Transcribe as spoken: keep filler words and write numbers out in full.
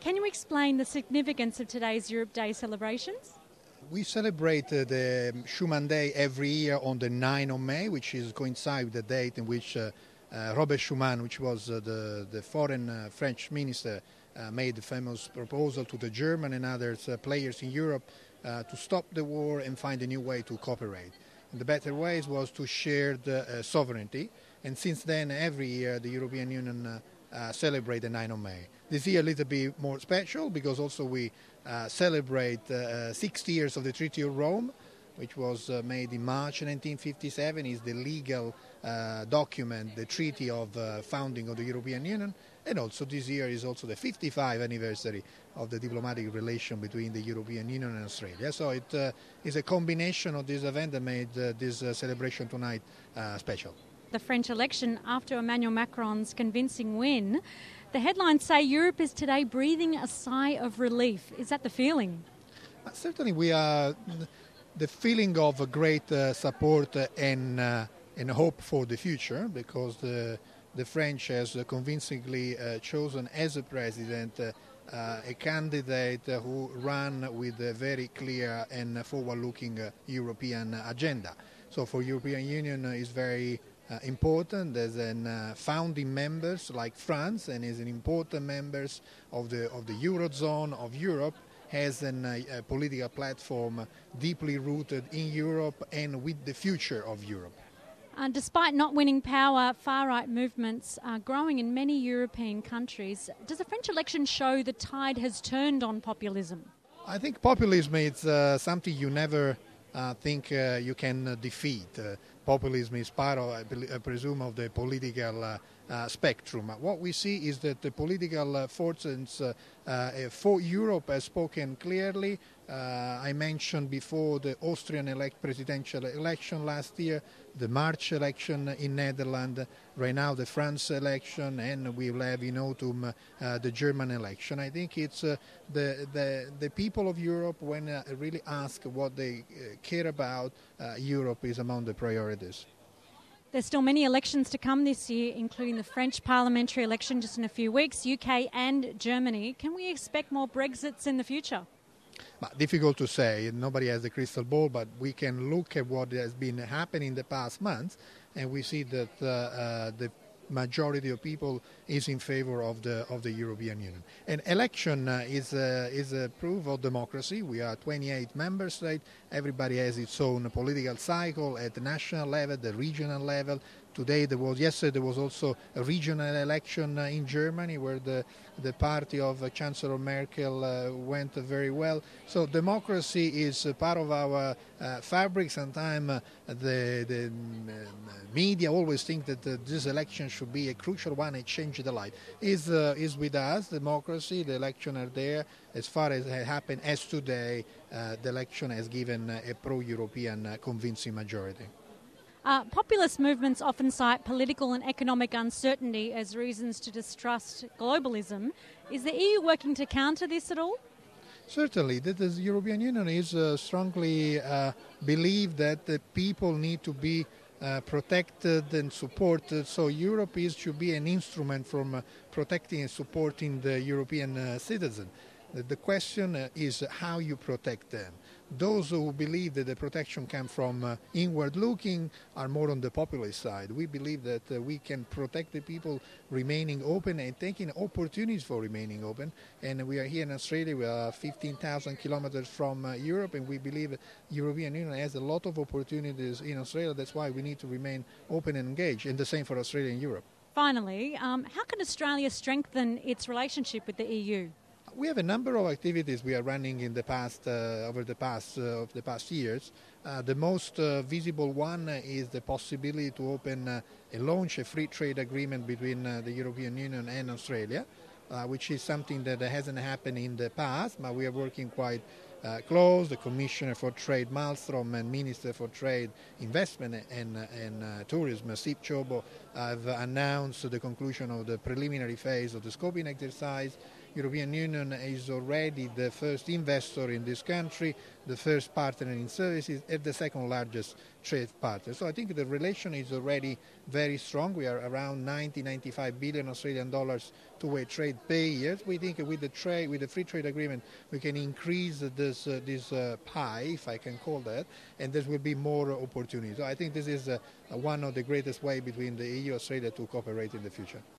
Can you explain the significance of today's Europe Day celebrations? We celebrate uh, the Schuman Day every year on the ninth of May, which is coincide with the date in which uh, uh, Robert Schuman, which was uh, the, the foreign uh, French minister, uh, made the famous proposal to the German and other uh, players in Europe uh, to stop the war and find a new way to cooperate. And the better ways was to share the uh, sovereignty, and since then every year the European Union uh, uh, celebrate the ninth of May. This year a little bit more special because also we uh, celebrate uh, sixty years of the Treaty of Rome, which was uh, made in March nineteen fifty-seven, is the legal uh, document, the treaty of uh, founding of the European Union, and also this year is also the fifty-fifth anniversary of the diplomatic relation between the European Union and Australia. So it uh, is a combination of this event that made uh, this uh, celebration tonight uh, special. The French election after Emmanuel Macron's convincing win, the headlines say Europe is today breathing a sigh of relief. Is that the feeling? Uh, certainly we are the feeling of a great uh, support and, uh, and hope for the future, because the, the French has convincingly uh, chosen as a president uh, uh, a candidate who ran with a very clear and forward-looking uh, European agenda. So for European Union uh, is very Uh, important as an uh, founding members like France, and as an important members of the of the Eurozone of Europe, has an, uh, a political platform deeply rooted in Europe and with the future of Europe. Uh, despite not winning power, far-right movements are growing in many European countries. Does the French election show the tide has turned on populism? I think populism is uh, something you never uh, think uh, you can uh, defeat. Uh, Populism is part of, I presume, of the political uh, uh, spectrum. What we see is that the political uh, forces uh, uh, for Europe has spoken clearly. Uh, I mentioned before the Austrian elect presidential election last year, the March election in Netherlands, right now the France election, and we will have in autumn uh, the German election. I think it's uh, the, the, the people of Europe, when uh, really ask what they uh, care about, uh, Europe is among the priorities. There's still many elections to come this year, including the French parliamentary election just in a few weeks, U K and Germany. Can we expect more Brexits in the future? But difficult to say. Nobody has a crystal ball, but we can look at what has been happening in the past months, and we see that uh, uh, the majority of people is in favor of the of the European Union. An election uh, is uh, is a proof of democracy. We are twenty-eight member states. Everybody has its own political cycle at the national level, the regional level. Today there was, yesterday there was also a regional election uh, in Germany where the the party of uh, Chancellor Merkel uh, went uh, very well. So democracy is uh, part of our uh, fabric. Sometimes uh, the, the uh, media always think that uh, this election should be a crucial one and change the life. Is uh, is with us, democracy, the election are there. As far as it happened as today, uh, the election has given uh, a pro-European uh, convincing majority. Uh, populist movements often cite political and economic uncertainty as reasons to distrust globalism. Is the E U working to counter this at all? Certainly. The, the European Union is uh, strongly uh, believe that the people need to be uh, protected and supported. So Europe is to be an instrument from uh, protecting and supporting the European uh, citizen. The, the question uh, is how you protect them. Those who believe that the protection comes from uh, inward looking are more on the populist side. We believe that uh, we can protect the people remaining open and taking opportunities for remaining open. And we are here in Australia, we are fifteen thousand kilometers from uh, Europe, and we believe the European Union has a lot of opportunities in Australia. That's why we need to remain open and engaged, and the same for Australia and Europe. Finally, um, how can Australia strengthen its relationship with the E U? We have a number of activities we are running in the past, uh, over the past uh, of the past years. Uh, the most uh, visible one is the possibility to open uh, and launch a free trade agreement between uh, the European Union and Australia, uh, which is something that hasn't happened in the past, but we are working quite uh, close. The Commissioner for Trade Malmström and Minister for Trade, Investment and, and uh, Tourism, Steve Ciobo, have announced the conclusion of the preliminary phase of the scoping exercise. European Union is already the first investor in this country, the first partner in services, and the second largest trade partner. So I think the relation is already very strong. We are around ninety, ninety-five billion Australian dollars two-way trade per year. We think with the trade, with the free trade agreement, we can increase this uh, this uh, pie, if I can call that, and there will be more opportunities. So I think this is uh, one of the greatest ways between the E U and Australia to cooperate in the future.